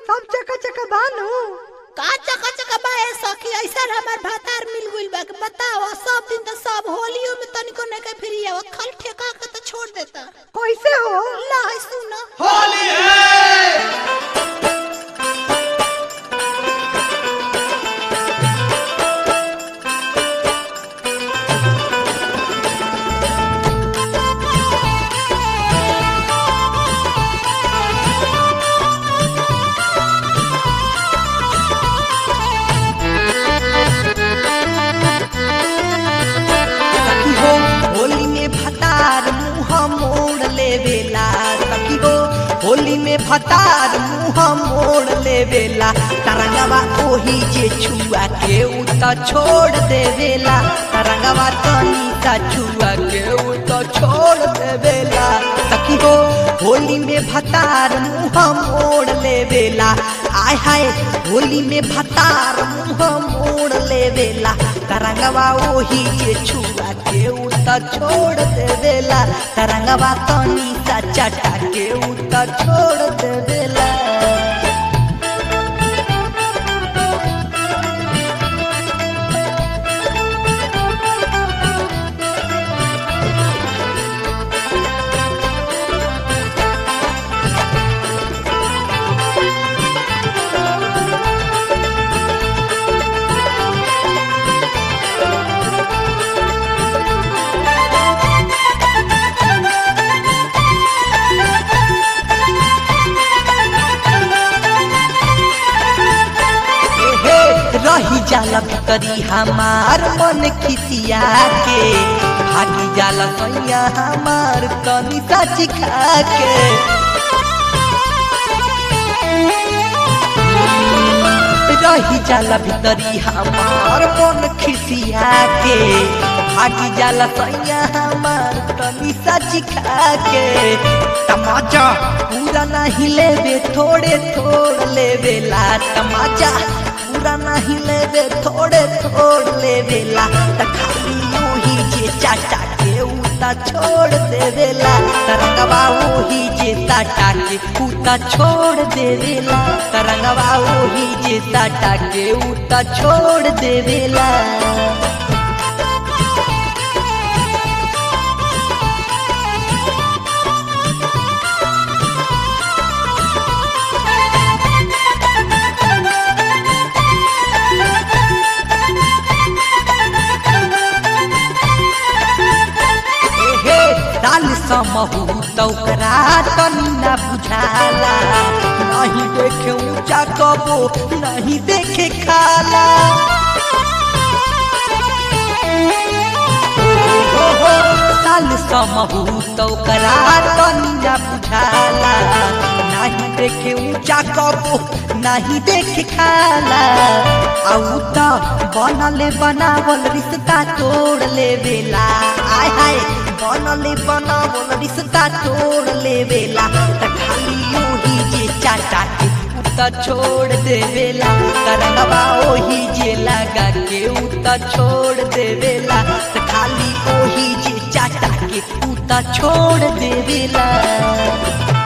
सब चका चका बानू का चका चका बा ए सखी ऐसा हमार भातार मिल गइल बा के बताओ सब दिन तो सब होलियो में तनिको नहीं के फिर आवा खल ठेका के तो छोड़ देता कैसे हो ला है सुना होली है होली में भतार मुँह मोड़ लेवेला सखी हो होली में भतार मुँह मोड़ लेवेला तरंगवा ओही जे छुआ के उता छोड़ देवेला तरंगवा तनी सा छुआ के उता छोड़ देवेला सखी हो होली में भतार मुँह मोड़ लेवेला आय हाय होली में भतार मुँह मोड़ लेवेला तरंगवा ओही जे छुआ के उता छोड़ देवेला तरंगवा तनी सा चटा के उता छोड़ देवेला रही जाला भीतरी हमार मन खिसिया के भागी जाला सैया हमार तनी सा चिखा के रही जाला भीतरी हमार मन खिसिया के भागी जाला सैया हमार तनी सा चिखा के तमाचा पूरा नहीं लेवे थोड़े थोड़ लेवेला तमाचा पूरा नहीं लेवे थोड़े थोड़ लेवेला त खाली ओही जे चाटा के उता छोड़ देवेला तरंगवा ओही जे ताटा के उता छोड़ देवेला तरंगवा ओही जे ताटा के उता छोड़ देवेला दाल समहू तौकरा तनी ना बुझाला नहीं देखे ऊंचा कबो नहीं देखे खाला दाल समहू तौकरा तनी ना बुझाला नहीं देखे ऊंचा कबो नहीं देखे खाला आउ त बनले बनावल रिश्ता तोड़ लेवेला आय हाय बनले बनावल रिश्ता तोड़ लेवेला त खाली ओही जे चाटा के उता छोड़ देवेला तरंगवा ओही जे लगा के उता छोड़ देवेला त खाली ओही जे चाटा के उता छोड़ देवेला